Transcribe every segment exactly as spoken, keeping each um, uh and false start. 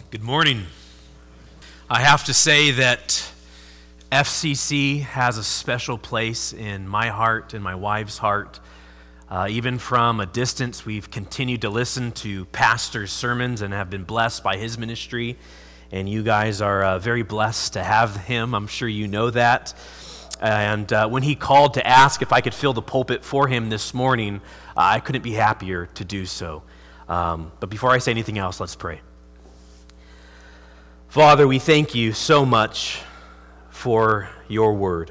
Good morning. I have to say that F C C has a special place in my heart and my wife's heart. Uh, even from a distance, we've continued to listen to Pastor's sermons and have been blessed by his ministry. And you guys are uh, very blessed to have him. I'm sure you know that. And uh, when he called to ask if I could fill the pulpit for him this morning, uh, I couldn't be happier to do so. Um, but before I say anything else, let's pray. Father, we thank you so much for your word.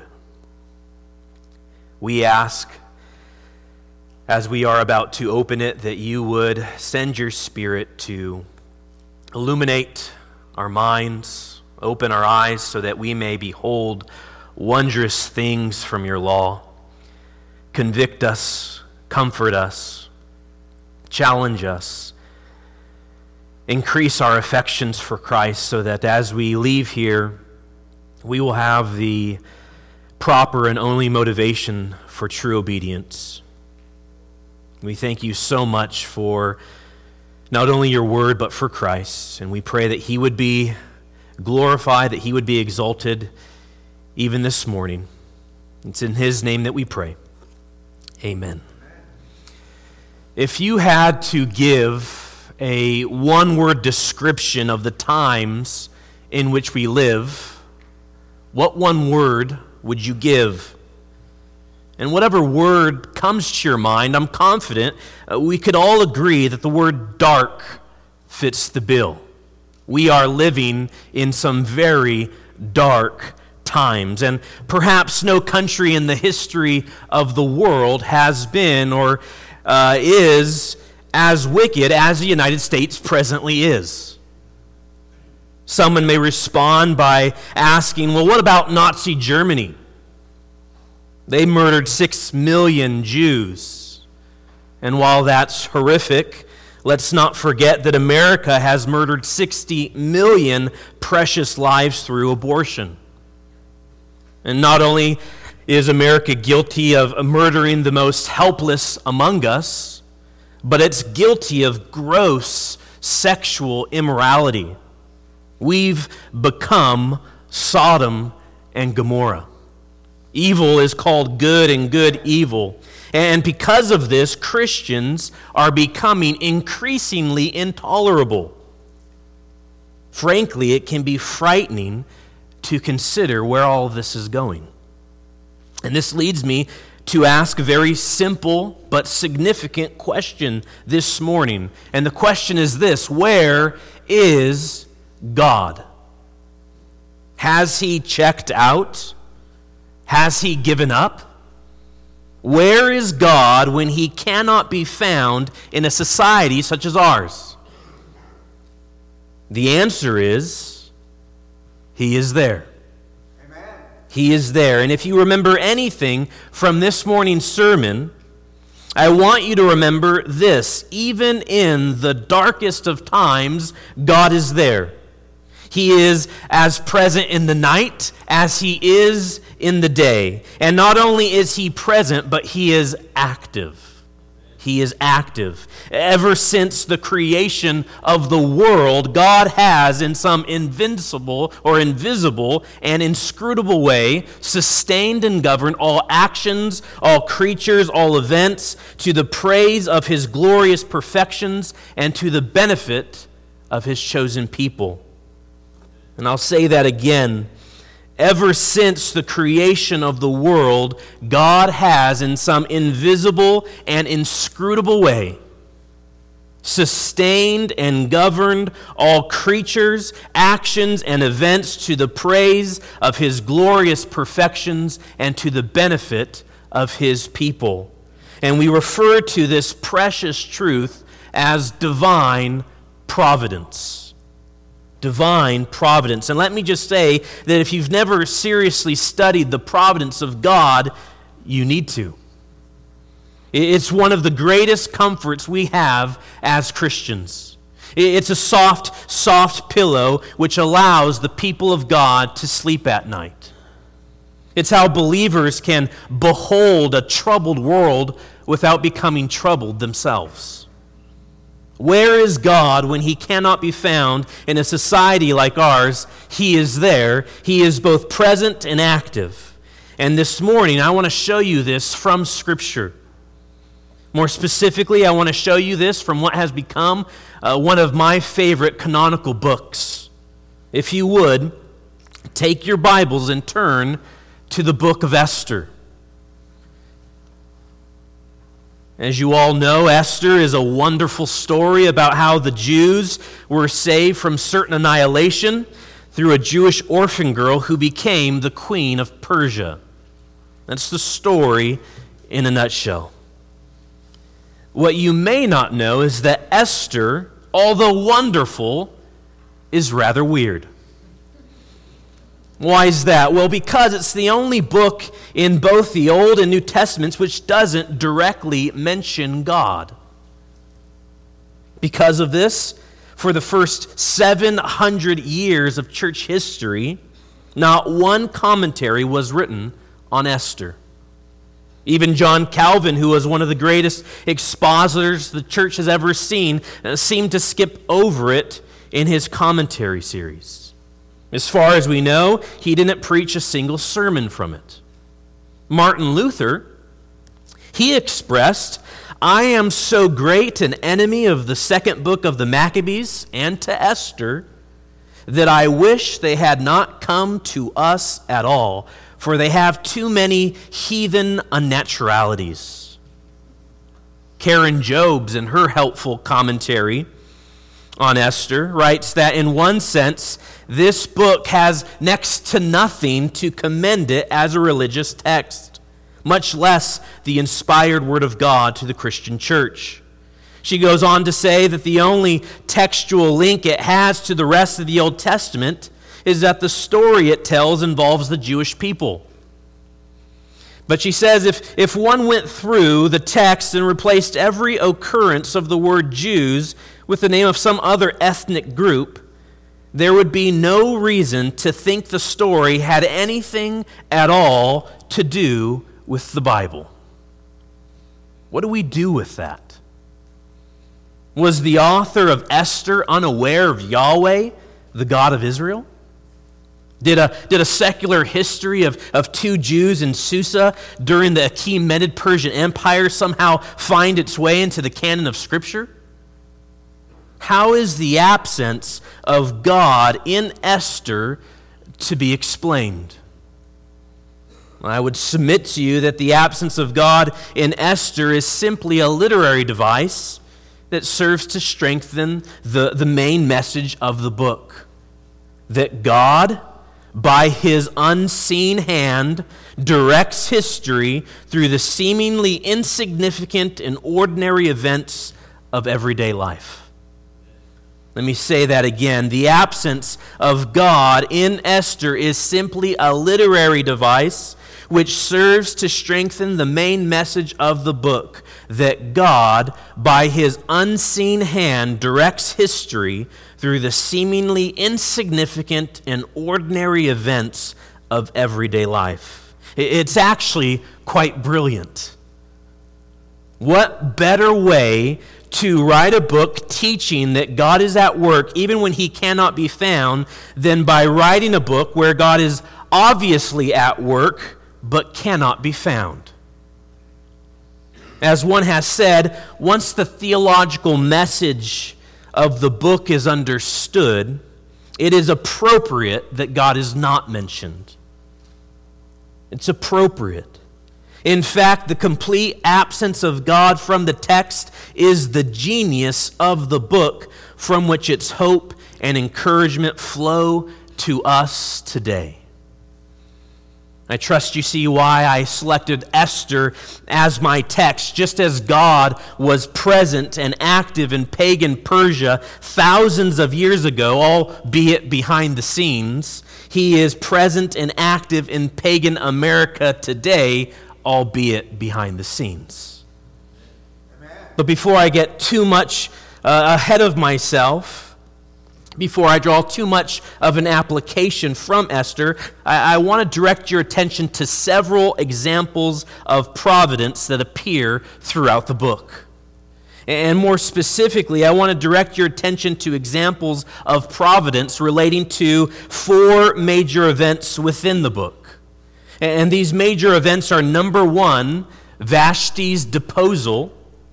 We ask, as we are about to open it, that you would send your Spirit to illuminate our minds, open our eyes so that we may behold wondrous things from your law. Convict us, comfort us, challenge us, increase our affections for Christ so that as we leave here, we will have the proper and only motivation for true obedience. We thank you so much for not only your word, but for Christ. And we pray that he would be glorified, that he would be exalted even this morning. It's in his name that we pray. Amen. If you had to give a one-word description of the times in which we live, what one word would you give? And whatever word comes to your mind, I'm confident uh, we could all agree that the word dark fits the bill. We are living in some very dark times, and perhaps no country in the history of the world has been or uh, is as wicked as the United States presently is. Someone may respond by asking, well, what about Nazi Germany? They murdered six million Jews. And while that's horrific, let's not forget that America has murdered sixty million precious lives through abortion. And not only is America guilty of murdering the most helpless among us, but it's guilty of gross sexual immorality. We've become Sodom and Gomorrah. Evil is called good and good evil. And because of this, Christians are becoming increasingly intolerable. Frankly, it can be frightening to consider where all of this is going. And this leads me to ask a very simple but significant question this morning. And the question is this: where is God? Has he checked out? Has he given up? Where is God when he cannot be found in a society such as ours? The answer is, he is there. He is there. And if you remember anything from this morning's sermon, I want you to remember this: even in the darkest of times, God is there. He is as present in the night as he is in the day. And not only is he present, but he is active. He is active. Ever since the creation of the world, God has, in some invincible or invisible and inscrutable way, sustained and governed all actions, all creatures, all events, to the praise of his glorious perfections and to the benefit of his chosen people. And I'll say that again. Ever since the creation of the world, God has, in some invisible and inscrutable way, sustained and governed all creatures, actions, and events to the praise of his glorious perfections and to the benefit of his people. And we refer to this precious truth as divine providence. Divine providence. And let me just say that if you've never seriously studied the providence of God, you need to. It's one of the greatest comforts we have as Christians. It's a soft, soft pillow which allows the people of God to sleep at night. It's how believers can behold a troubled world without becoming troubled themselves. Where is God when he cannot be found in a society like ours? He is there. He is both present and active. And this morning, I want to show you this from Scripture. More specifically, I want to show you this from what has become uh, one of my favorite canonical books. If you would, take your Bibles and turn to the book of Esther. As you all know, Esther is a wonderful story about how the Jews were saved from certain annihilation through a Jewish orphan girl who became the queen of Persia. That's the story in a nutshell. What you may not know is that Esther, although wonderful, is rather weird. Why is that? Well, because it's the only book in both the Old and New Testaments which doesn't directly mention God. Because of this, for the first seven hundred years of church history, not one commentary was written on Esther. Even John Calvin, who was one of the greatest expositors the church has ever seen, seemed to skip over it in his commentary series. As far as we know, he didn't preach a single sermon from it. Martin Luther, he expressed, "I am so great an enemy of the second book of the Maccabees and to Esther that I wish they had not come to us at all, for they have too many heathen unnaturalities." Karen Jobes, in her helpful commentary on Esther, writes that in one sense, this book has next to nothing to commend it as a religious text, much less the inspired word of God to the Christian church. She goes on to say that the only textual link it has to the rest of the Old Testament is that the story it tells involves the Jewish people. But she says if, if one went through the text and replaced every occurrence of the word Jews with the name of some other ethnic group, there would be no reason to think the story had anything at all to do with the Bible. What do we do with that? Was the author of Esther unaware of Yahweh, the God of Israel? Did a, did a secular history of, of two Jews in Susa during the Achaemenid Persian Empire somehow find its way into the canon of Scripture? How is the absence of God in Esther to be explained? I would submit to you that the absence of God in Esther is simply a literary device that serves to strengthen the, the main message of the book. That God, by his unseen hand, directs history through the seemingly insignificant and ordinary events of everyday life. Let me say that again. The absence of God in Esther is simply a literary device which serves to strengthen the main message of the book, that God, by his unseen hand, directs history through the seemingly insignificant and ordinary events of everyday life. It's actually quite brilliant. What better way to write a book teaching that God is at work even when he cannot be found than by writing a book where God is obviously at work but cannot be found? As one has said, once the theological message of the book is understood, it is appropriate that God is not mentioned. It's appropriate. In fact, the complete absence of God from the text is the genius of the book from which its hope and encouragement flow to us today. I trust you see why I selected Esther as my text. Just as God was present and active in pagan Persia thousands of years ago, albeit behind the scenes, he is present and active in pagan America today, albeit behind the scenes. Amen. But before I get too much uh, ahead of myself, before I draw too much of an application from Esther, I, I want to direct your attention to several examples of providence that appear throughout the book. And more specifically, I want to direct your attention to examples of providence relating to four major events within the book. And these major events are, number one, Vashti's deposal.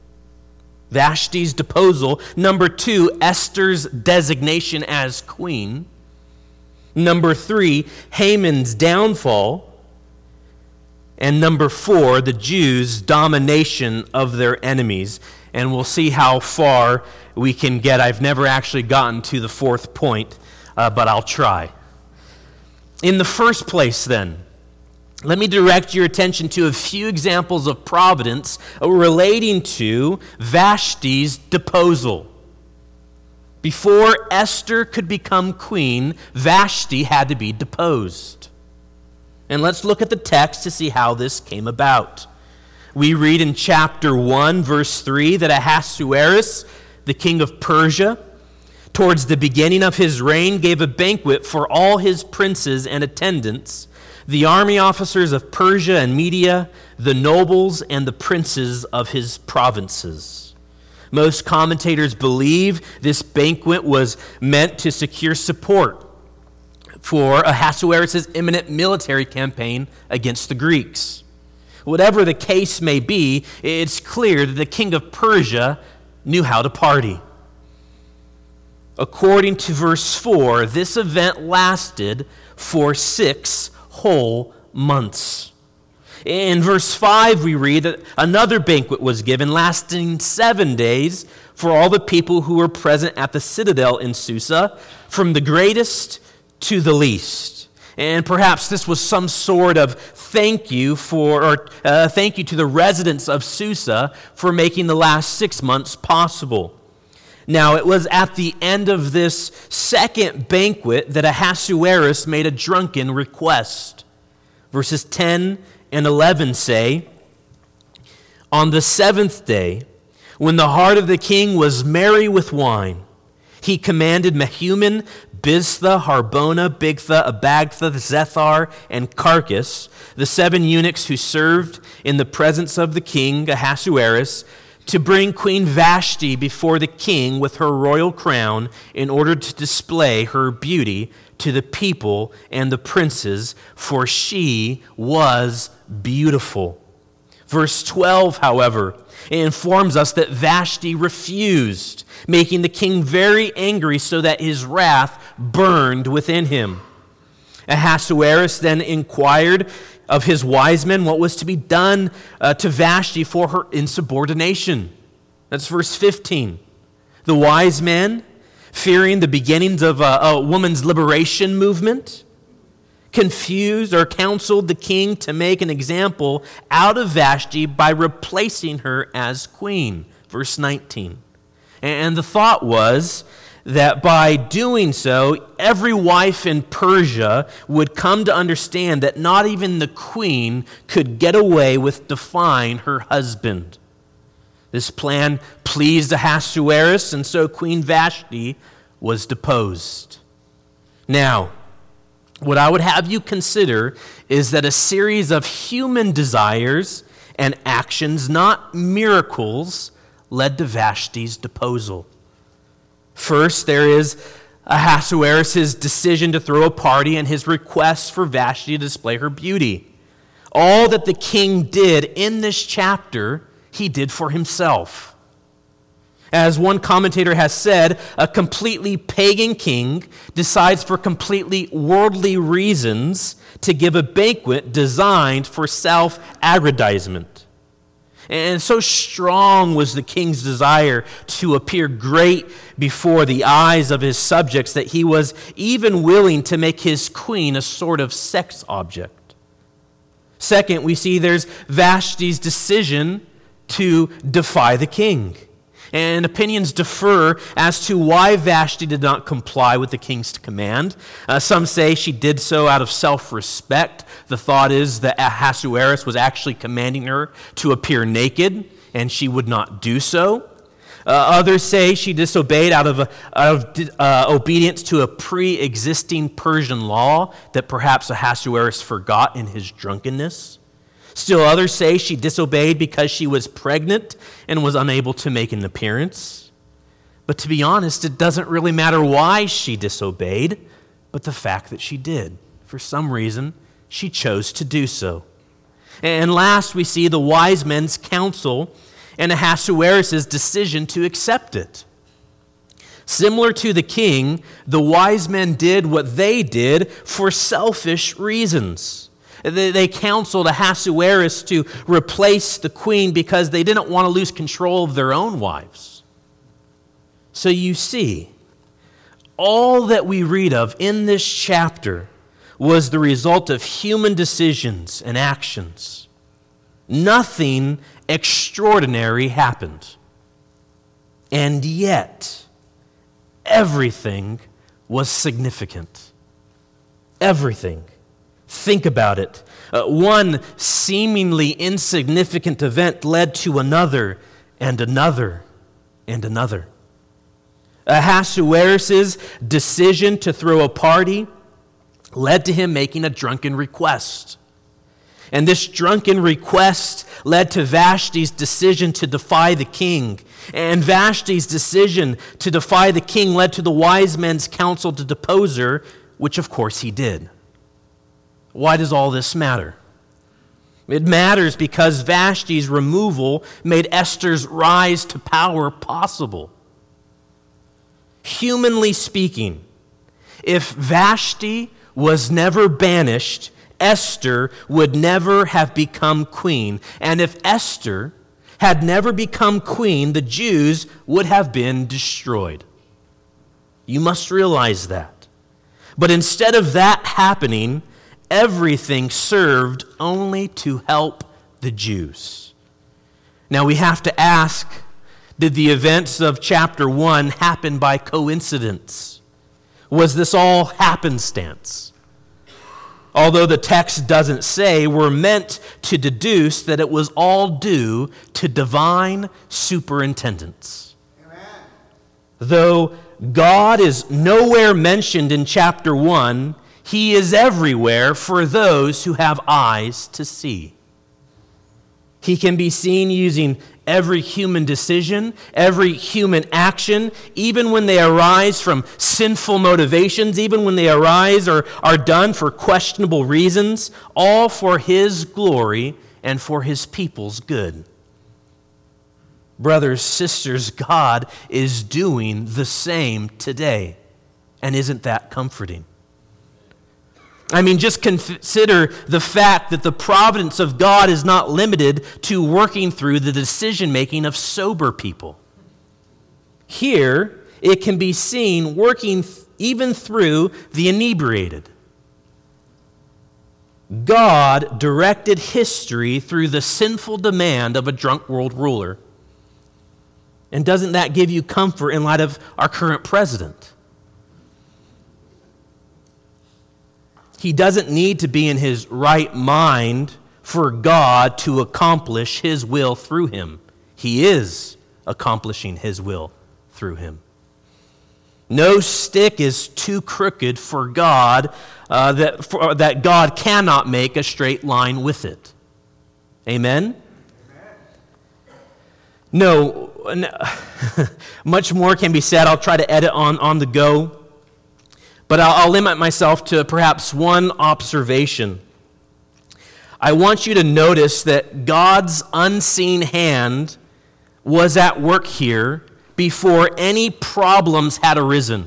Vashti's deposal. Number two, Esther's designation as queen. Number three, Haman's downfall. And number four, the Jews' domination of their enemies. And we'll see how far we can get. I've never actually gotten to the fourth point, uh, but I'll try. In the first place, then, let me direct your attention to a few examples of providence relating to Vashti's deposal. Before Esther could become queen, Vashti had to be deposed. And let's look at the text to see how this came about. We read in chapter one, verse three, that Ahasuerus, the king of Persia, towards the beginning of his reign, gave a banquet for all his princes and attendants, the army officers of Persia and Media, the nobles and the princes of his provinces. Most commentators believe this banquet was meant to secure support for Ahasuerus' imminent military campaign against the Greeks. Whatever the case may be, it's clear that the king of Persia knew how to party. According to verse four, this event lasted for six whole months. In verse five, we read that another banquet was given, lasting seven days, for all the people who were present at the citadel in Susa, from the greatest to the least. And perhaps this was some sort of thank you for, or uh, thank you to the residents of Susa for making the last six months possible. Now, it was at the end of this second banquet that Ahasuerus made a drunken request. Verses ten and eleven say, "On the seventh day, when the heart of the king was merry with wine, he commanded Mehuman, Biztha, Harbona, Bigtha, Abagtha, Zethar, and Carcass, the seven eunuchs who served in the presence of the king Ahasuerus, to bring Queen Vashti before the king with her royal crown in order to display her beauty to the people and the princes, for she was beautiful." Verse twelve, however, informs us that Vashti refused, making the king very angry so that his wrath burned within him. Ahasuerus then inquired of his wise men what was to be done uh, to Vashti for her insubordination. That's verse fifteen. The wise men, fearing the beginnings of a, a woman's liberation movement, confused or counseled the king to make an example out of Vashti by replacing her as queen. Verse nineteen. And the thought was that by doing so, every wife in Persia would come to understand that not even the queen could get away with defying her husband. This plan pleased Ahasuerus, and so Queen Vashti was deposed. Now, what I would have you consider is that a series of human desires and actions, not miracles, led to Vashti's deposal. First, there is Ahasuerus' decision to throw a party and his request for Vashti to display her beauty. All that the king did in this chapter, he did for himself. As one commentator has said, a completely pagan king decides for completely worldly reasons to give a banquet designed for self-aggrandizement. And so strong was the king's desire to appear great before the eyes of his subjects that he was even willing to make his queen a sort of sex object. Second, we see there's Vashti's decision to defy the king. And opinions differ as to why Vashti did not comply with the king's command. Uh, some say she did so out of self-respect. The thought is that Ahasuerus was actually commanding her to appear naked, and she would not do so. Uh, others say she disobeyed out of, a, out of uh, obedience to a pre-existing Persian law that perhaps Ahasuerus forgot in his drunkenness. Still others say she disobeyed because she was pregnant and was unable to make an appearance. But to be honest, it doesn't really matter why she disobeyed, but the fact that she did. For some reason, she chose to do so. And last, we see the wise men's counsel and Ahasuerus' decision to accept it. Similar to the king, the wise men did what they did for selfish reasons. They, they counseled Ahasuerus to replace the queen because they didn't want to lose control of their own wives. So you see, all that we read of in this chapter was the result of human decisions and actions. Nothing extraordinary happened. And yet, everything was significant. Everything. Think about it. Uh, one seemingly insignificant event led to another and another and another. Ahasuerus' decision to throw a party led to him making a drunken request. And this drunken request led to Vashti's decision to defy the king. And Vashti's decision to defy the king led to the wise men's counsel to depose her, which of course he did. Why does all this matter? It matters because Vashti's removal made Esther's rise to power possible. Humanly speaking, if Vashti was never banished, Esther would never have become queen. And if Esther had never become queen, the Jews would have been destroyed. You must realize that. But instead of that happening, everything served only to help the Jews. Now we have to ask, did the events of chapter one happen by coincidence? Was this all happenstance? Although the text doesn't say, we're meant to deduce that it was all due to divine superintendence. Amen. Though God is nowhere mentioned in chapter one, he is everywhere for those who have eyes to see. He can be seen using every human decision, every human action, even when they arise from sinful motivations, even when they arise or are done for questionable reasons, all for his glory and for his people's good. Brothers, sisters, God is doing the same today. And isn't that comforting? I mean, just consider the fact that the providence of God is not limited to working through the decision-making of sober people. Here, it can be seen working th- even through the inebriated. God directed history through the sinful demand of a drunk world ruler. And doesn't that give you comfort in light of our current president? He doesn't need to be in his right mind for God to accomplish his will through him. He is accomplishing his will through him. No stick is too crooked for God uh, that, for, that God cannot make a straight line with it. Amen? No, no much more can be said. I'll try to edit on, on the go. But I'll, I'll limit myself to perhaps one observation. I want you to notice that God's unseen hand was at work here before any problems had arisen.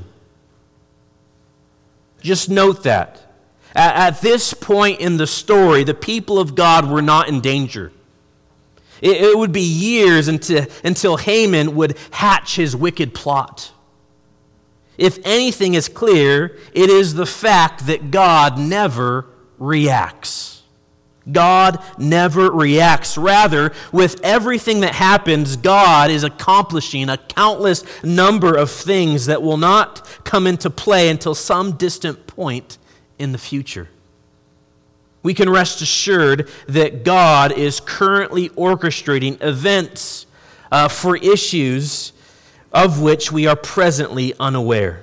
Just note that. At, at this point in the story, the people of God were not in danger. It, it would be years until, until Haman would hatch his wicked plot. If anything is clear, it is the fact that God never reacts. God never reacts. Rather, with everything that happens, God is accomplishing a countless number of things that will not come into play until some distant point in the future. We can rest assured that God is currently orchestrating events uh, for issues of which we are presently unaware.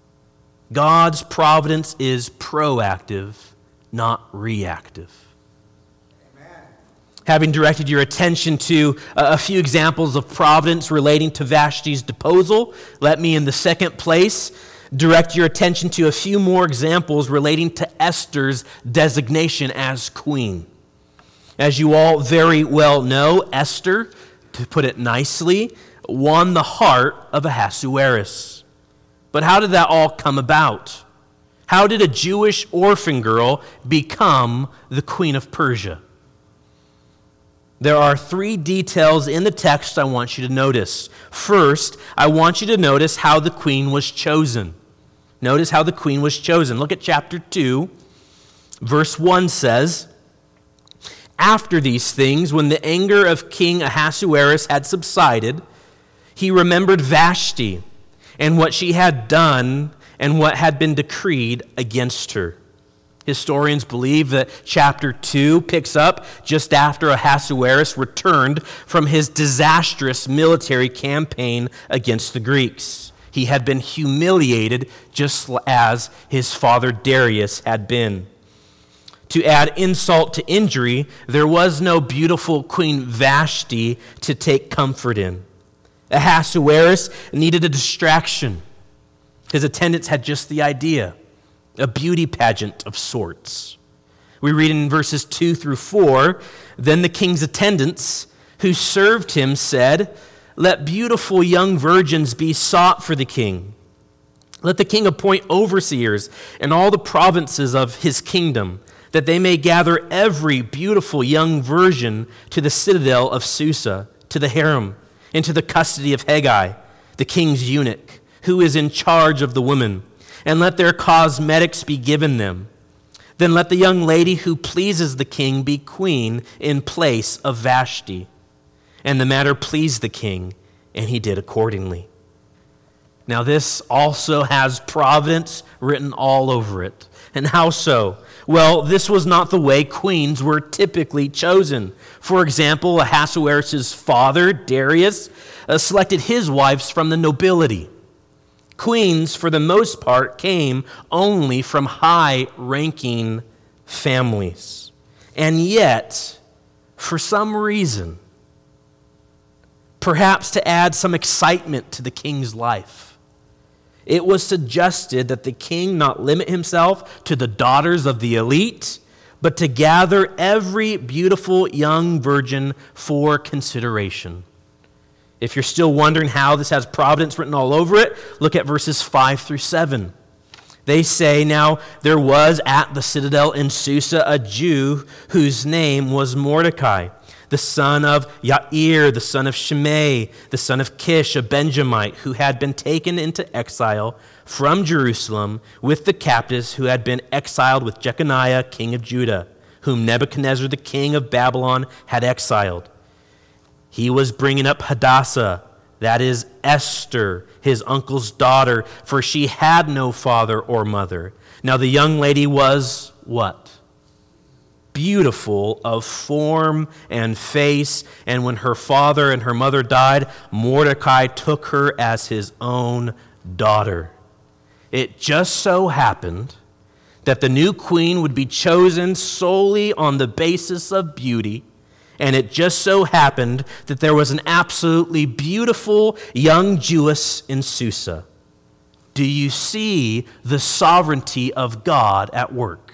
God's providence is proactive, not reactive. Having directed your attention to a few examples of providence relating to Vashti's deposal, let me, in the second place, direct your attention to a few more examples relating to Esther's designation as queen. As you all very well know, Esther, to put it nicely, won the heart of Ahasuerus. But how did that all come about? How did a Jewish orphan girl become the queen of Persia? There are three details in the text I want you to notice. First, I want you to notice how the queen was chosen. Notice how the queen was chosen. Look at chapter two. Verse one says, "After these things, when the anger of King Ahasuerus had subsided, he remembered Vashti and what she had done and what had been decreed against her." Historians believe that chapter two picks up just after Ahasuerus returned from his disastrous military campaign against the Greeks. He had been humiliated just as his father Darius had been. To add insult to injury, there was no beautiful Queen Vashti to take comfort in. Ahasuerus needed a distraction. His attendants had just the idea. A beauty pageant of sorts. We read in verses two through four, "Then the king's attendants who served him said, 'Let beautiful young virgins be sought for the king. Let the king appoint overseers in all the provinces of his kingdom, that they may gather every beautiful young virgin to the citadel of Susa, to the harem, and to the custody of Hegai, the king's eunuch, who is in charge of the women, and let their cosmetics be given them. Then let the young lady who pleases the king be queen in place of Vashti.' And the matter pleased the king, and he did accordingly." Now this also has providence written all over it. And how so? Well, this was not the way queens were typically chosen. For example, Ahasuerus' father, Darius, uh, selected his wives from the nobility. Queens, for the most part, came only from high-ranking families. And yet, for some reason, perhaps to add some excitement to the king's life, it was suggested that the king not limit himself to the daughters of the elite, but to gather every beautiful young virgin for consideration. If you're still wondering how this has providence written all over it, look at verses five through seven. They say, "Now there was at the citadel in Susa a Jew whose name was Mordecai, the son of Yair, the son of Shimei, the son of Kish, a Benjamite, who had been taken into exile from Jerusalem with the captives who had been exiled with Jeconiah, king of Judah, whom Nebuchadnezzar, the king of Babylon, had exiled. He was bringing up Hadassah, that is Esther, his uncle's daughter, for she had no father or mother. Now the young lady was what? Beautiful of form and face, and when her father and her mother died, Mordecai took her as his own daughter. It just so happened that the new queen would be chosen solely on the basis of beauty, and it just so happened that there was an absolutely beautiful young Jewess in Susa. Do you see the sovereignty of God at work?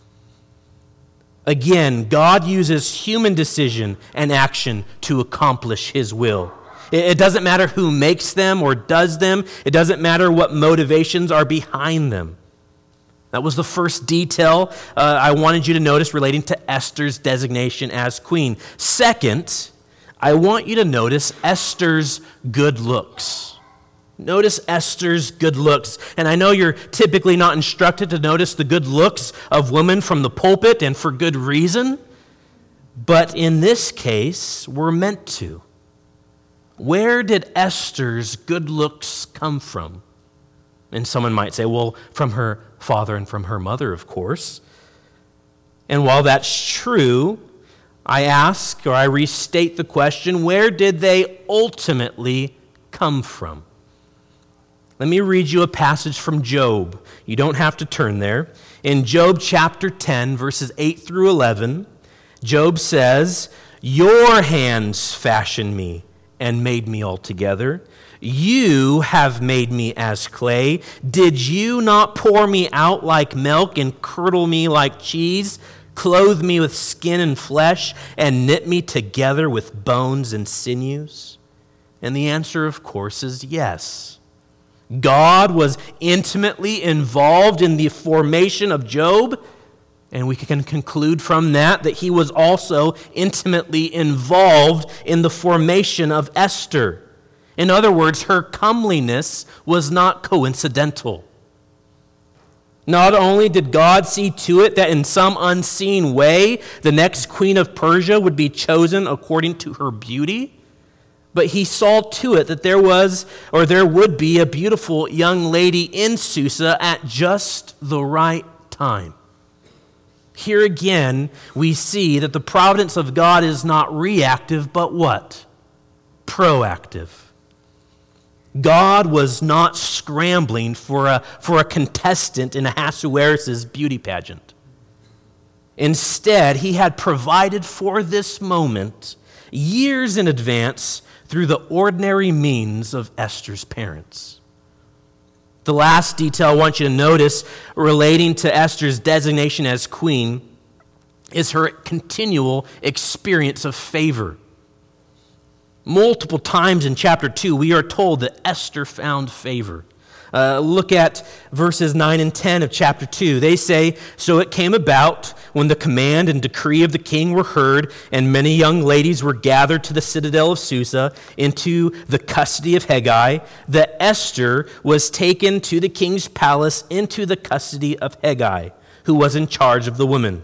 Again, God uses human decision and action to accomplish his will. It doesn't matter who makes them or does them. It doesn't matter what motivations are behind them. That was the first detail uh, I wanted you to notice relating to Esther's designation as queen. Second, I want you to notice Esther's good looks. Notice Esther's good looks. And I know you're typically not instructed to notice the good looks of women from the pulpit, and for good reason. But in this case, we're meant to. Where did Esther's good looks come from? And someone might say, well, from her father and from her mother, of course. And while that's true, I ask, or I restate the question, where did they ultimately come from? Let me read you a passage from Job. You don't have to turn there. In Job chapter ten, verses eight through eleven, Job says, Your hands fashioned me and made me altogether. You have made me as clay. Did you not pour me out like milk and curdle me like cheese, clothe me with skin and flesh, and knit me together with bones and sinews? And the answer, of course, is yes. God was intimately involved in the formation of Job, and we can conclude from that that he was also intimately involved in the formation of Esther. In other words, her comeliness was not coincidental. Not only did God see to it that in some unseen way the next queen of Persia would be chosen according to her beauty, but he saw to it that there was, or there would be, a beautiful young lady in Susa at just the right time. Here again, we see that the providence of God is not reactive, but what? Proactive. God was not scrambling for a, for a contestant in Ahasuerus' beauty pageant. Instead, he had provided for this moment years in advance through the ordinary means of Esther's parents. The last detail I want you to notice relating to Esther's designation as queen is her continual experience of favor. Multiple times in chapter two, we are told that Esther found favor. Uh, look at verses nine and ten of chapter two. They say, "So it came about when the command and decree of the king were heard, and many young ladies were gathered to the citadel of Susa into the custody of Hegai, that Esther was taken to the king's palace into the custody of Hegai, who was in charge of the women.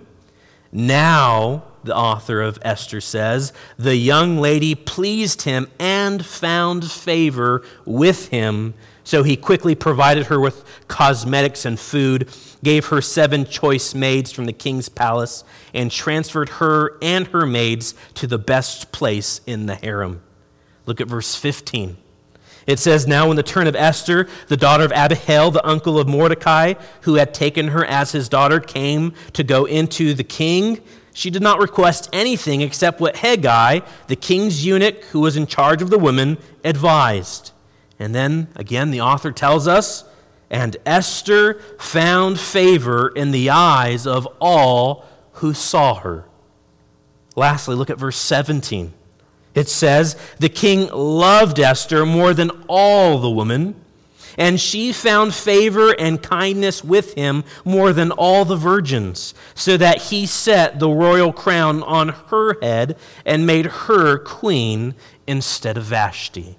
Now," the author of Esther says, "the young lady pleased him and found favor with him. So he quickly provided her with cosmetics and food, gave her seven choice maids from the king's palace, and transferred her and her maids to the best place in the harem." Look at verse fifteen. It says, "Now when the turn of Esther, the daughter of Abihail, the uncle of Mordecai, who had taken her as his daughter, came to go into the king, she did not request anything except what Hegai, the king's eunuch who was in charge of the women, advised." And then, again, the author tells us, "And Esther found favor in the eyes of all who saw her." Lastly, look at verse seventeen. It says, "The king loved Esther more than all the women, and she found favor and kindness with him more than all the virgins, so that he set the royal crown on her head and made her queen instead of Vashti."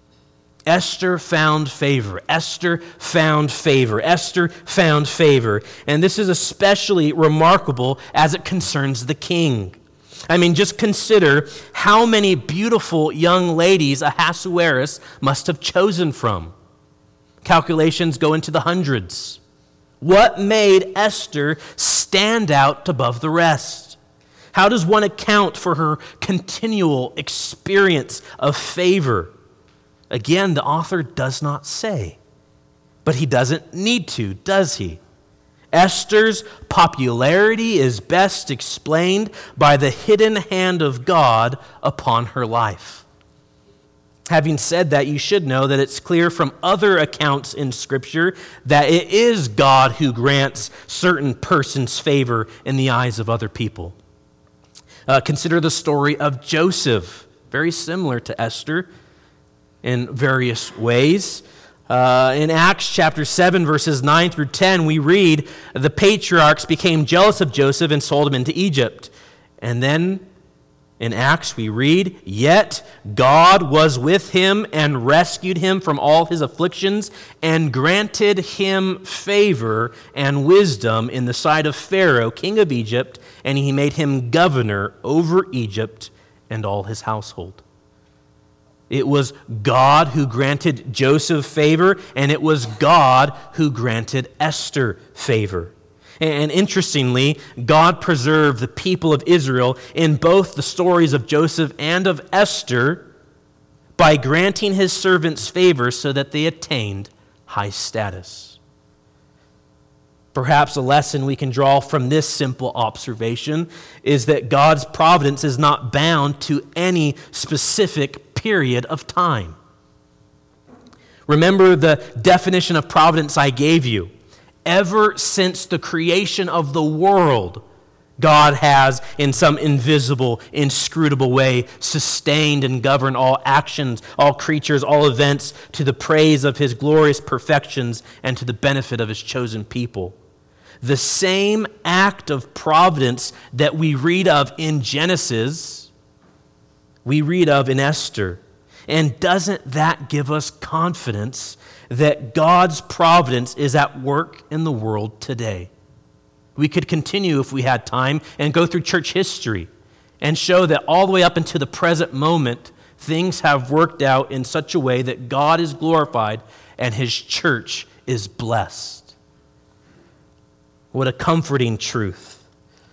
Esther found favor. Esther found favor. Esther found favor. And this is especially remarkable as it concerns the king. I mean, just consider how many beautiful young ladies Ahasuerus must have chosen from. Calculations go into the hundreds. What made Esther stand out above the rest? How does one account for her continual experience of favor? Again, the author does not say, but he doesn't need to, does he? Esther's popularity is best explained by the hidden hand of God upon her life. Having said that, you should know that it's clear from other accounts in Scripture that it is God who grants certain persons favor in the eyes of other people. Uh, consider the story of Joseph, very similar to Esther in various ways. Uh, in Acts chapter seven, verses nine through ten, we read, "The patriarchs became jealous of Joseph and sold him into Egypt." And then in Acts we read, "Yet God was with him and rescued him from all his afflictions and granted him favor and wisdom in the sight of Pharaoh, king of Egypt, and he made him governor over Egypt and all his household." It was God who granted Joseph favor, and it was God who granted Esther favor. And interestingly, God preserved the people of Israel in both the stories of Joseph and of Esther by granting his servants' favor so that they attained high status. Perhaps a lesson we can draw from this simple observation is that God's providence is not bound to any specific period of time. Remember the definition of providence I gave you. Ever since the creation of the world, God has, in some invisible, inscrutable way, sustained and governed all actions, all creatures, all events to the praise of his glorious perfections and to the benefit of his chosen people. The same act of providence that we read of in Genesis, we read of in Esther. And doesn't that give us confidence that God's providence is at work in the world today? We could continue, if we had time, and go through church history and show that all the way up into the present moment, things have worked out in such a way that God is glorified and his church is blessed. What a comforting truth.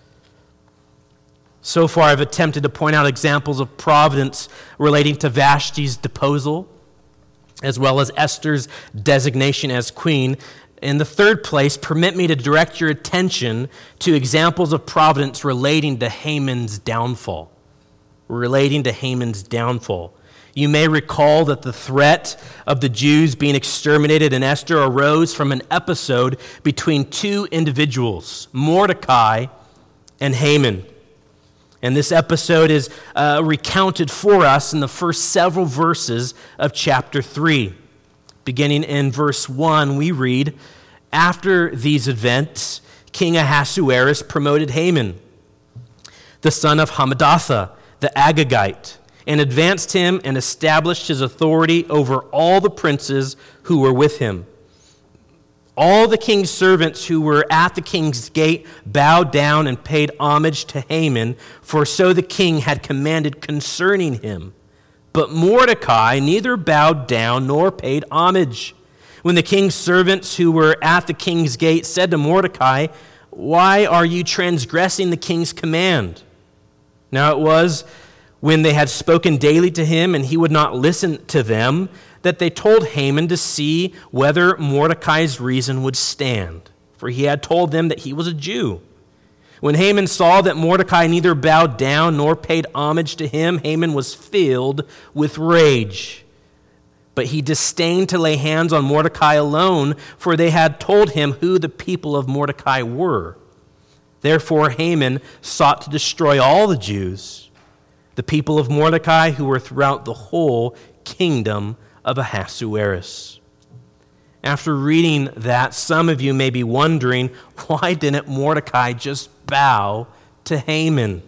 So far, I've attempted to point out examples of providence relating to Vashti's deposal, as well as Esther's designation as queen. In the third place, permit me to direct your attention to examples of providence relating to Haman's downfall. Relating to Haman's downfall. You may recall that the threat of the Jews being exterminated in Esther arose from an episode between two individuals, Mordecai and Haman. And this episode is uh, recounted for us in the first several verses of chapter three. Beginning in verse one, we read, "After these events, King Ahasuerus promoted Haman, the son of Hammedatha, the Agagite, and advanced him and established his authority over all the princes who were with him. All the king's servants who were at the king's gate bowed down and paid homage to Haman, for so the king had commanded concerning him. But Mordecai neither bowed down nor paid homage. When the king's servants who were at the king's gate said to Mordecai, 'Why are you transgressing the king's command?' Now it was when they had spoken daily to him and he would not listen to them, that they told Haman to see whether Mordecai's reason would stand, for he had told them that he was a Jew. When Haman saw that Mordecai neither bowed down nor paid homage to him, Haman was filled with rage. But he disdained to lay hands on Mordecai alone, for they had told him who the people of Mordecai were. Therefore Haman sought to destroy all the Jews, the people of Mordecai who were throughout the whole kingdom of Ahasuerus." After reading that, some of you may be wondering, why didn't Mordecai just bow to Haman?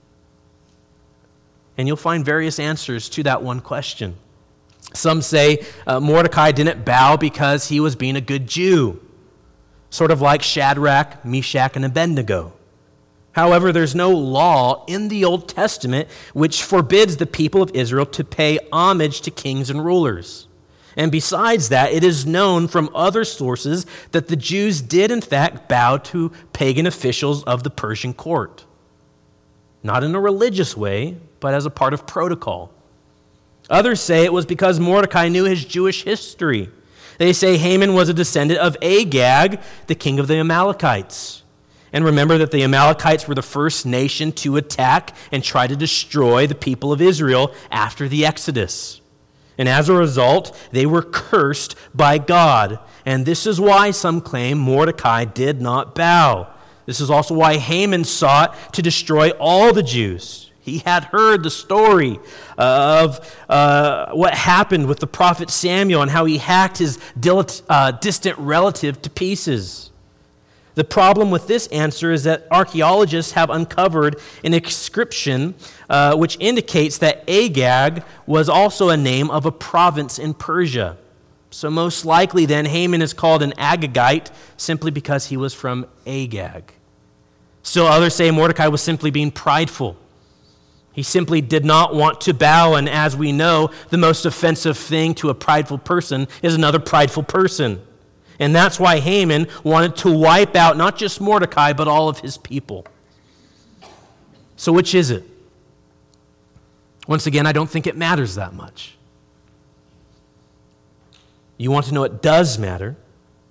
And you'll find various answers to that one question. Some say uh, Mordecai didn't bow because he was being a good Jew, sort of like Shadrach, Meshach, and Abednego. However, there's no law in the Old Testament which forbids the people of Israel to pay homage to kings and rulers. And besides that, it is known from other sources that the Jews did in fact bow to pagan officials of the Persian court. Not in a religious way, but as a part of protocol. Others say it was because Mordecai knew his Jewish history. They say Haman was a descendant of Agag, the king of the Amalekites. And remember that the Amalekites were the first nation to attack and try to destroy the people of Israel after the Exodus. And as a result, they were cursed by God. And this is why some claim Mordecai did not bow. This is also why Haman sought to destroy all the Jews. He had heard the story of uh, what happened with the prophet Samuel and how he hacked his uh, distant relative to pieces. The problem with this answer is that archaeologists have uncovered an inscription uh, which indicates that Agag was also a name of a province in Persia. So most likely then Haman is called an Agagite simply because he was from Agag. Still others say Mordecai was simply being prideful. He simply did not want to bow, and as we know, the most offensive thing to a prideful person is another prideful person. And that's why Haman wanted to wipe out not just Mordecai, but all of his people. So which is it? Once again, I don't think it matters that much. You want to know what does matter?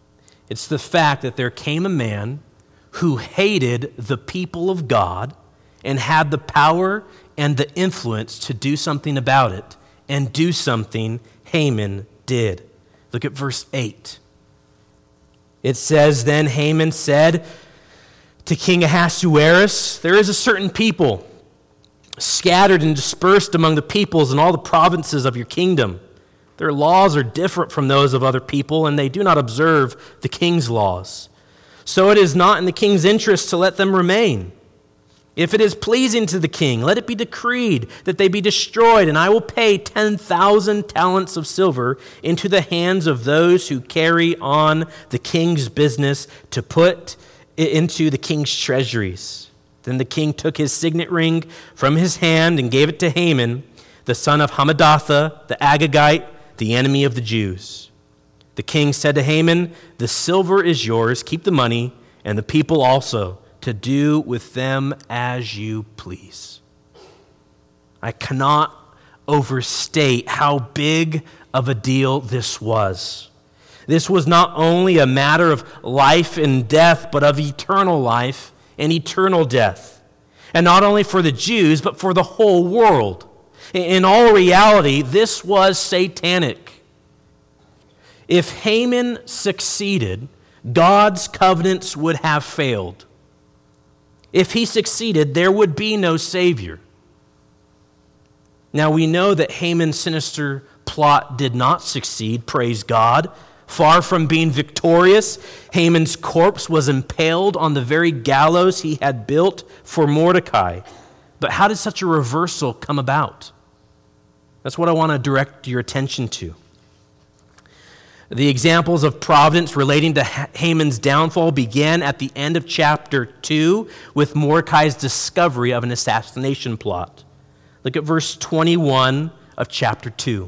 It's the fact that there came a man who hated the people of God and had the power and the influence to do something about it, and do something Haman did. Look at verse eight. It says, "Then Haman said to King Ahasuerus, 'There is a certain people scattered and dispersed among the peoples in all the provinces of your kingdom. Their laws are different from those of other people, and they do not observe the king's laws. So it is not in the king's interest to let them remain. If it is pleasing to the king, let it be decreed that they be destroyed, and I will pay ten thousand talents of silver into the hands of those who carry on the king's business to put it into the king's treasuries.' Then the king took his signet ring from his hand and gave it to Haman, the son of Hammedatha, the Agagite, the enemy of the Jews. The king said to Haman, 'The silver is yours, keep the money, and the people also, to do with them as you please.'" I cannot overstate how big of a deal this was. This was not only a matter of life and death, but of eternal life and eternal death. And not only for the Jews, but for the whole world. In all reality, this was satanic. If Haman succeeded, God's covenants would have failed. If he succeeded, there would be no Savior. Now we know that Haman's sinister plot did not succeed, praise God. Far from being victorious, Haman's corpse was impaled on the very gallows he had built for Mordecai. But how did such a reversal come about? That's what I want to direct your attention to. The examples of providence relating to Haman's downfall began at the end of chapter two with Mordecai's discovery of an assassination plot. Look at verse twenty-one of chapter two.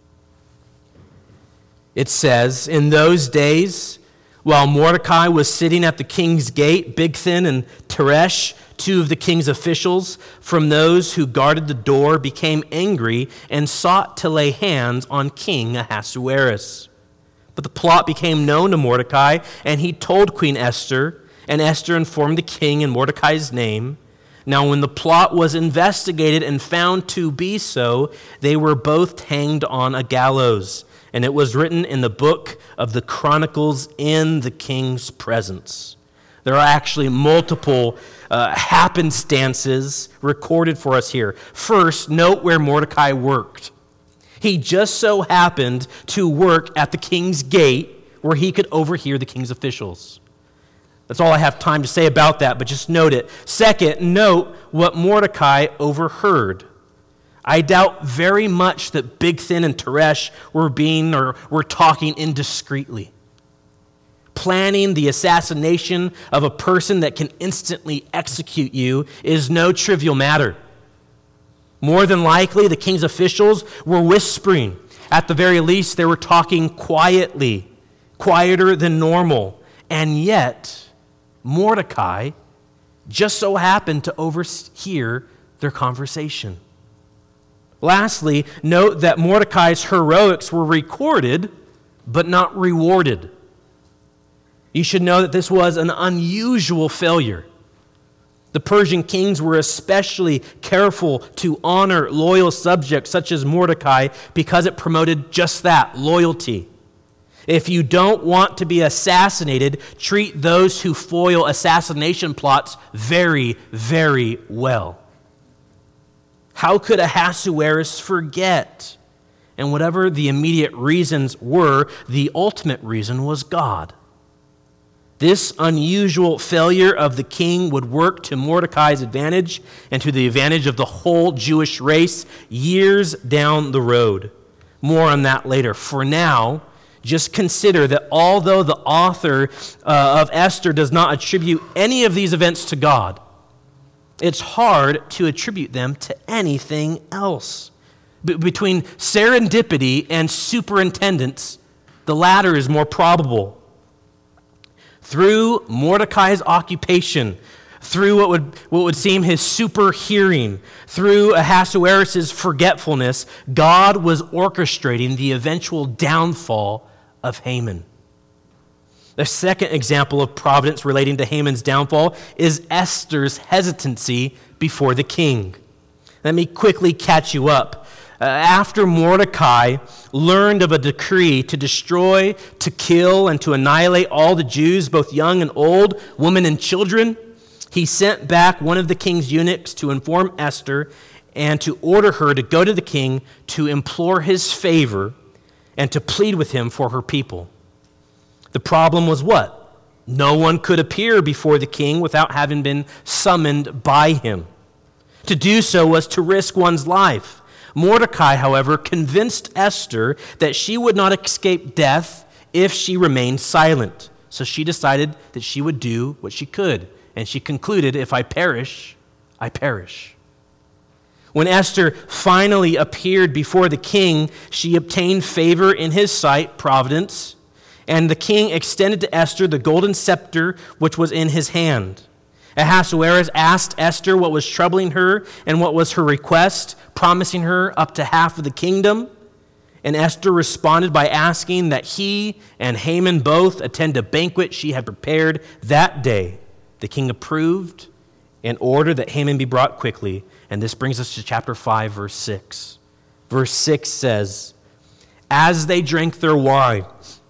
It says, "In those days, while Mordecai was sitting at the king's gate, Bigthan and Teresh, two of the king's officials from those who guarded the door, became angry and sought to lay hands on King Ahasuerus. But the plot became known to Mordecai, and he told Queen Esther, and Esther informed the king in Mordecai's name. Now when the plot was investigated and found to be so, they were both hanged on a gallows. And it was written in the book of the Chronicles in the king's presence." There are actually multiple uh, happenstances recorded for us here. First, note where Mordecai worked. He just so happened to work at the king's gate where he could overhear the king's officials. That's all I have time to say about that, but just note it. Second, note what Mordecai overheard. I doubt very much that Bigthan and Teresh were being or were talking indiscreetly. Planning the assassination of a person that can instantly execute you is no trivial matter. More than likely, the king's officials were whispering. At the very least, they were talking quietly, quieter than normal. And yet, Mordecai just so happened to overhear their conversation. Lastly, note that Mordecai's heroics were recorded, but not rewarded. You should know that this was an unusual failure. The Persian kings were especially careful to honor loyal subjects such as Mordecai because it promoted just that, loyalty. If you don't want to be assassinated, treat those who foil assassination plots very, very well. How could Ahasuerus forget? And whatever the immediate reasons were, the ultimate reason was God. This unusual failure of the king would work to Mordecai's advantage and to the advantage of the whole Jewish race years down the road. More on that later. For now, just consider that although the author uh, of Esther does not attribute any of these events to God, it's hard to attribute them to anything else. B- between serendipity and superintendence, the latter is more probable. Through Mordecai's occupation, through what would, what would seem his super hearing, through Ahasuerus' forgetfulness, God was orchestrating the eventual downfall of Haman. The second example of providence relating to Haman's downfall is Esther's hesitancy before the king. Let me quickly catch you up. Uh, after Mordecai learned of a decree to destroy, to kill, and to annihilate all the Jews, both young and old, women and children, he sent back one of the king's eunuchs to inform Esther and to order her to go to the king to implore his favor and to plead with him for her people. The problem was what? No one could appear before the king without having been summoned by him. To do so was to risk one's life. Mordecai, however, convinced Esther that she would not escape death if she remained silent. So she decided that she would do what she could. And she concluded, if I perish, I perish. When Esther finally appeared before the king, she obtained favor in his sight, providence, and the king extended to Esther the golden scepter which was in his hand. Ahasuerus asked Esther what was troubling her and what was her request, promising her up to half of the kingdom. And Esther responded by asking that he and Haman both attend a banquet she had prepared that day. The king approved and ordered that Haman be brought quickly. And this brings us to chapter five, verse six. Verse six says, "As they drank their wine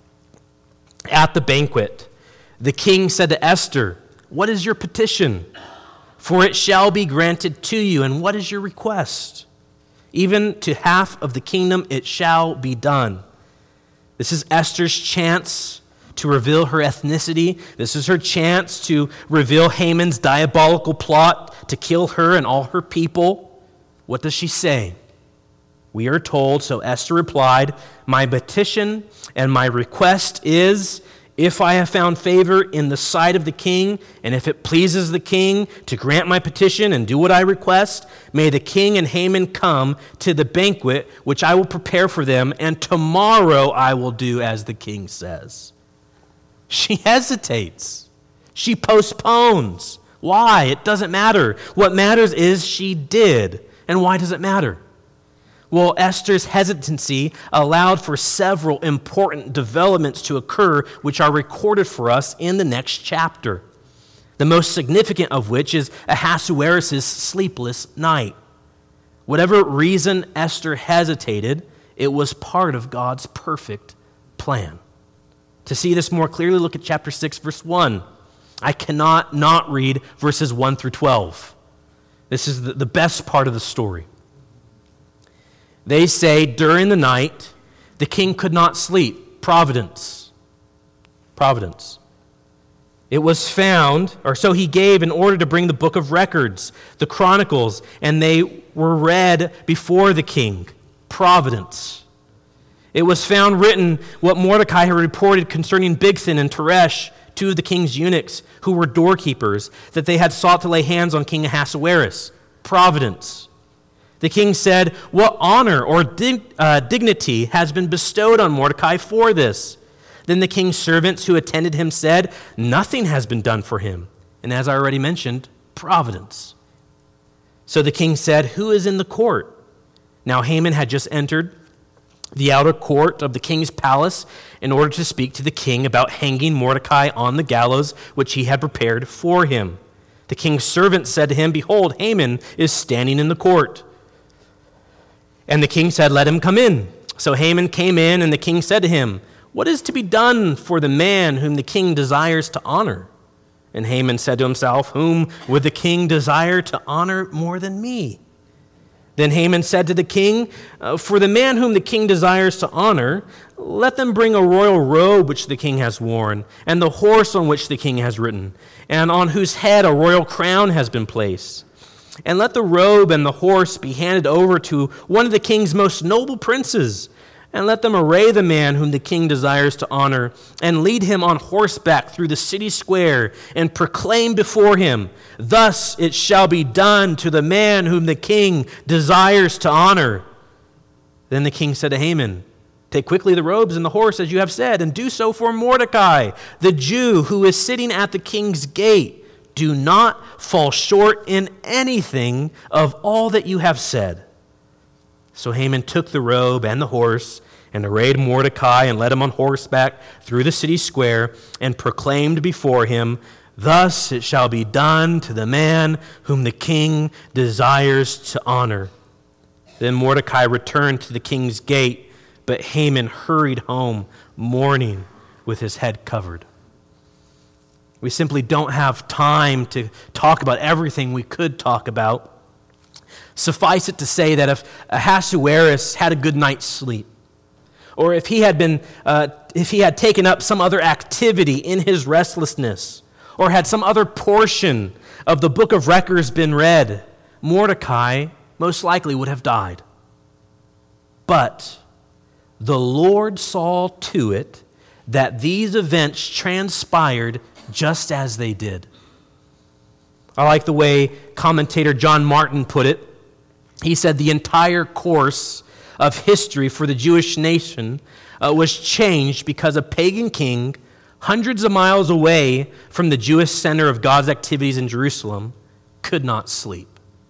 at the banquet, the king said to Esther, 'What is your petition? For it shall be granted to you. And what is your request? Even to half of the kingdom it shall be done.'" This is Esther's chance to reveal her ethnicity. This is her chance to reveal Haman's diabolical plot to kill her and all her people. What does she say? We are told, so Esther replied, "My petition and my request is, if I have found favor in the sight of the king, and if it pleases the king to grant my petition and do what I request, may the king and Haman come to the banquet which I will prepare for them, and tomorrow I will do as the king says." She hesitates. She postpones. Why? It doesn't matter. What matters is she did. And why does it matter? Well, Esther's hesitancy allowed for several important developments to occur, which are recorded for us in the next chapter. The most significant of which is Ahasuerus' sleepless night. Whatever reason Esther hesitated, it was part of God's perfect plan. To see this more clearly, look at chapter six, verse one. I cannot not read verses one through twelve. This is the, the best part of the story. They say, during the night, the king could not sleep. Providence. Providence. It was found, or so he gave in order to bring the book of records, the chronicles, and they were read before the king. Providence. It was found written what Mordecai had reported concerning Bigthan and Teresh, two of the king's eunuchs, who were doorkeepers, that they had sought to lay hands on King Ahasuerus. Providence. The king said, "What honor or dig, uh, dignity has been bestowed on Mordecai for this?" Then the king's servants who attended him said, "Nothing has been done for him." And as I already mentioned, providence. So the king said, "Who is in the court?" Now Haman had just entered the outer court of the king's palace in order to speak to the king about hanging Mordecai on the gallows which he had prepared for him. The king's servant said to him, "Behold, Haman is standing in the court." And the king said, "Let him come in." So Haman came in, and the king said to him, "What is to be done for the man whom the king desires to honor?" And Haman said to himself, "Whom would the king desire to honor more than me?" Then Haman said to the king, "For the man whom the king desires to honor, let them bring a royal robe which the king has worn, and the horse on which the king has ridden, and on whose head a royal crown has been placed. And let the robe and the horse be handed over to one of the king's most noble princes, and let them array the man whom the king desires to honor, and lead him on horseback through the city square, and proclaim before him, 'Thus it shall be done to the man whom the king desires to honor.'" Then the king said to Haman, "Take quickly the robes and the horse, as you have said, and do so for Mordecai, the Jew who is sitting at the king's gate. Do not fall short in anything of all that you have said." So Haman took the robe and the horse and arrayed Mordecai and led him on horseback through the city square and proclaimed before him, "Thus it shall be done to the man whom the king desires to honor." Then Mordecai returned to the king's gate, but Haman hurried home, mourning with his head covered. We simply don't have time to talk about everything we could talk about. Suffice it to say that if Ahasuerus had a good night's sleep, or if he had been, uh, if he had taken up some other activity in his restlessness, or had some other portion of the book of records been read, Mordecai most likely would have died. But the Lord saw to it that these events transpired just as they did. I like the way commentator John Martin put it. He said the entire course of history for the Jewish nation uh, was changed because a pagan king hundreds of miles away from the Jewish center of God's activities in Jerusalem could not sleep.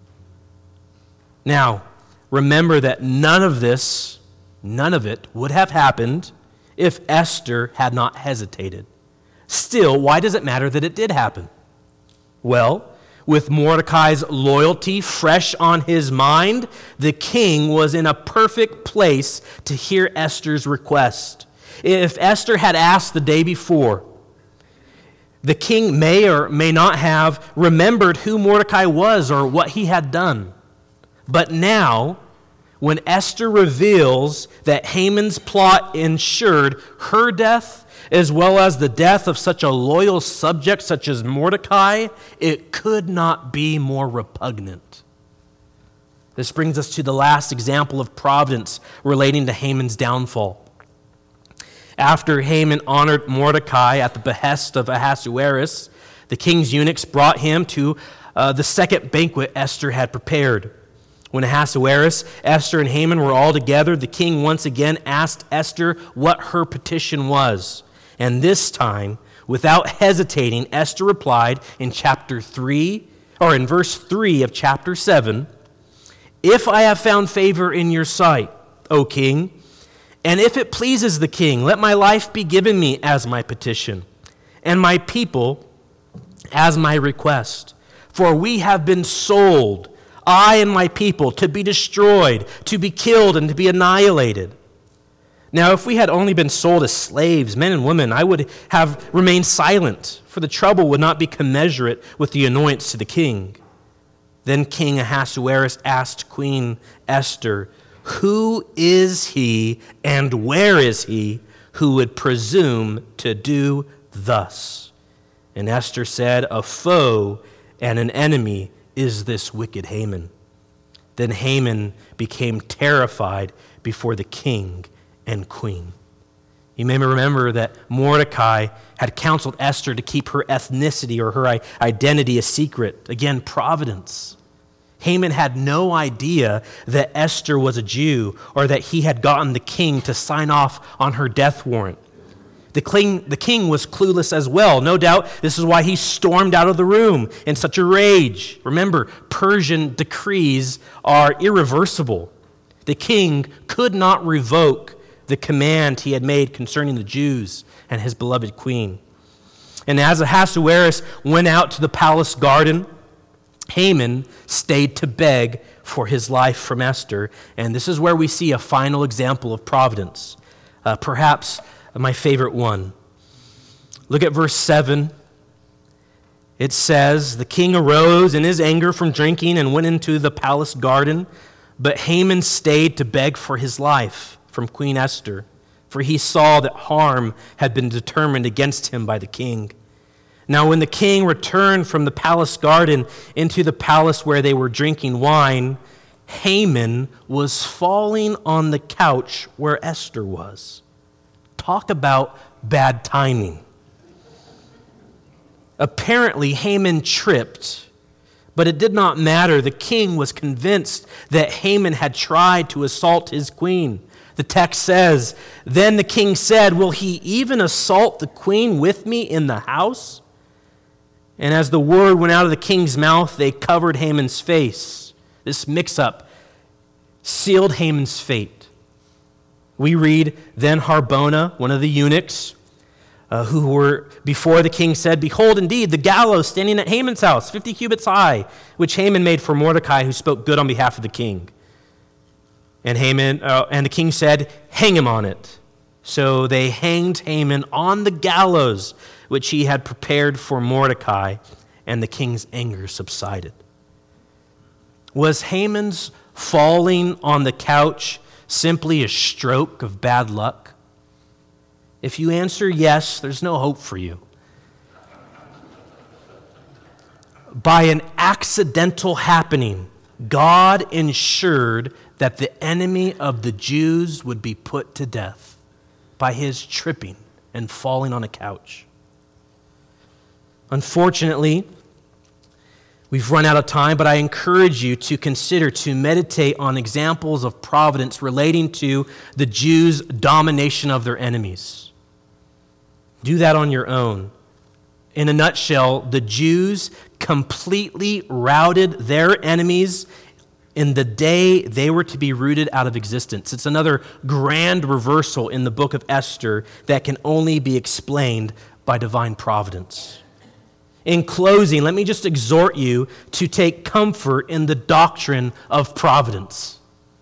Now, remember that none of this, none of it would have happened if Esther had not hesitated. Still, why does it matter that it did happen? Well, with Mordecai's loyalty fresh on his mind, the king was in a perfect place to hear Esther's request. If Esther had asked the day before, the king may or may not have remembered who Mordecai was or what he had done. But now, when Esther reveals that Haman's plot ensured her death, as well as the death of such a loyal subject such as Mordecai, it could not be more repugnant. This brings us to the last example of providence relating to Haman's downfall. After Haman honored Mordecai at the behest of Ahasuerus, the king's eunuchs brought him to uh, the second banquet Esther had prepared. When Ahasuerus, Esther, and Haman were all together, the king once again asked Esther what her petition was. And this time, without hesitating, Esther replied in chapter three, or in verse three of chapter seven, "If I have found favor in your sight, O king, and if it pleases the king, let my life be given me as my petition, and my people as my request. For we have been sold, I and my people, to be destroyed, to be killed, and to be annihilated. Now, if we had only been sold as slaves, men and women, I would have remained silent, for the trouble would not be commensurate with the annoyance to the king." Then King Ahasuerus asked Queen Esther, "Who is he and where is he who would presume to do thus?" And Esther said, "A foe and an enemy is this wicked Haman." Then Haman became terrified before the king and queen. You may remember that Mordecai had counseled Esther to keep her ethnicity or her identity a secret. Again, providence. Haman had no idea that Esther was a Jew or that he had gotten the king to sign off on her death warrant. The king, the king was clueless as well. No doubt this is why he stormed out of the room in such a rage. Remember, Persian decrees are irreversible. The king could not revoke the command he had made concerning the Jews and his beloved queen. And as Ahasuerus went out to the palace garden, Haman stayed to beg for his life from Esther. And this is where we see a final example of providence, uh, perhaps my favorite one. Look at verse seven. It says, "The king arose in his anger from drinking and went into the palace garden, but Haman stayed to beg for his life from Queen Esther, for he saw that harm had been determined against him by the king. Now when the king returned from the palace garden into the palace where they were drinking wine, Haman was falling on the couch where Esther was." Talk about bad timing. Apparently, Haman tripped, but it did not matter. The king was convinced that Haman had tried to assault his queen. The text says, "Then the king said, 'Will he even assault the queen with me in the house?' And as the word went out of the king's mouth, they covered Haman's face." This mix-up sealed Haman's fate. We read, then Harbona, one of the eunuchs, uh, who were before the king, said, behold, indeed, the gallows standing at Haman's house, fifty cubits high, which Haman made for Mordecai, who spoke good on behalf of the king. And Haman, uh, and the king said, hang him on it. So they hanged Haman on the gallows, which he had prepared for Mordecai, and the king's anger subsided. Was Haman's falling on the couch simply a stroke of bad luck? If you answer yes, there's no hope for you. By an accidental happening, God ensured that the enemy of the Jews would be put to death by his tripping and falling on a couch. Unfortunately, we've run out of time, but I encourage you to consider, to meditate on examples of providence relating to the Jews' domination of their enemies. Do that on your own. In a nutshell, the Jews completely routed their enemies in the day they were to be rooted out of existence. It's another grand reversal in the book of Esther that can only be explained by divine providence. In closing, let me just exhort you to take comfort in the doctrine of providence.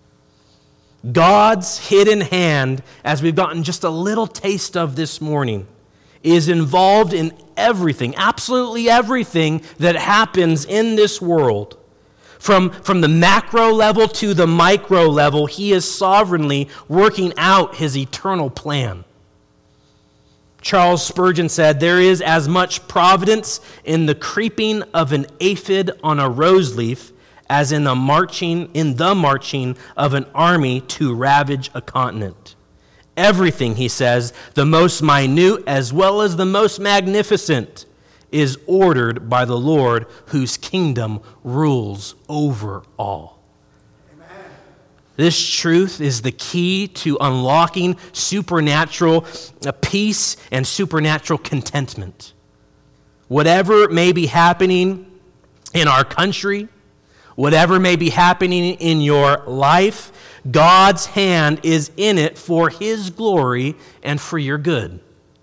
God's hidden hand, as we've gotten just a little taste of this morning, is involved in everything, absolutely everything that happens in this world. From, from the macro level to the micro level, he is sovereignly working out his eternal plan. Charles Spurgeon said, there is as much providence in the creeping of an aphid on a rose leaf as in the marching, in the marching of an army to ravage a continent. Everything, he says, the most minute as well as the most magnificent, is ordered by the Lord whose kingdom rules over all. Amen. This truth is the key to unlocking supernatural peace and supernatural contentment. Whatever may be happening in our country, whatever may be happening in your life, God's hand is in it for his glory and for your good.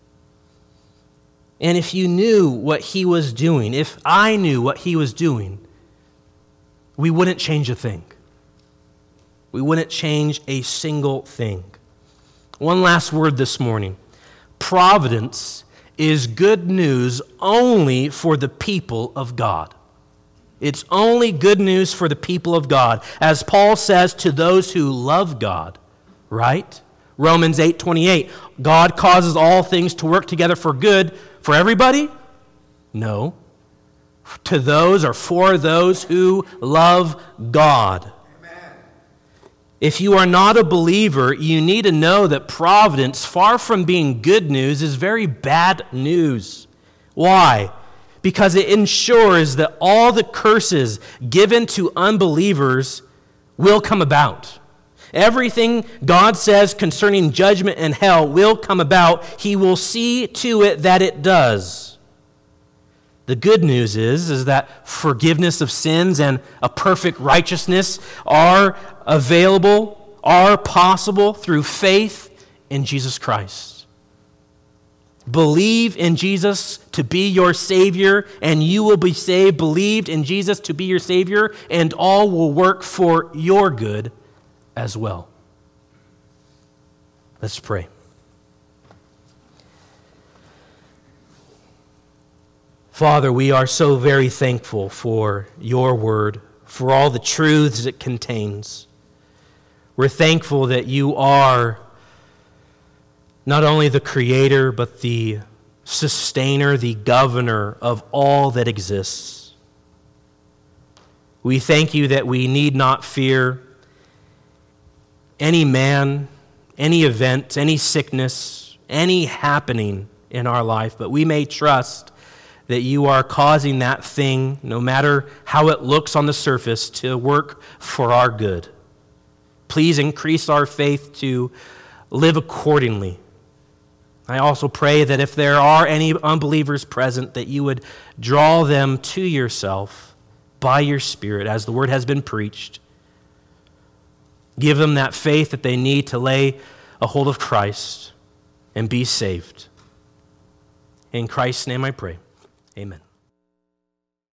And if you knew what he was doing, if I knew what he was doing, we wouldn't change a thing. We wouldn't change a single thing. One last word this morning. Providence is good news only for the people of God. It's only good news for the people of God. As Paul says to those who love God, right? Romans eight twenty-eight, God causes all things to work together for good for everybody? No. To those or for those who love God. Amen. If you are not a believer, you need to know that providence, far from being good news, is very bad news. Why? Because it ensures that all the curses given to unbelievers will come about. Everything God says concerning judgment and hell will come about. He will see to it that it does. The good news is, is that forgiveness of sins and a perfect righteousness are available, are possible through faith in Jesus Christ. Believe in Jesus to be your Savior, and you will be saved. Believed in Jesus to be your Savior, and all will work for your good as well. Let's pray. Father, we are so very thankful for your word, for all the truths it contains. We're thankful that you are not only the creator, but the sustainer, the governor of all that exists. We thank you that we need not fear any man, any event, any sickness, any happening in our life, but we may trust that you are causing that thing, no matter how it looks on the surface, to work for our good. Please increase our faith to live accordingly. I also pray that if there are any unbelievers present, that you would draw them to yourself by your Spirit as the word has been preached. Give them that faith that they need to lay a hold of Christ and be saved. In Christ's name I pray. Amen.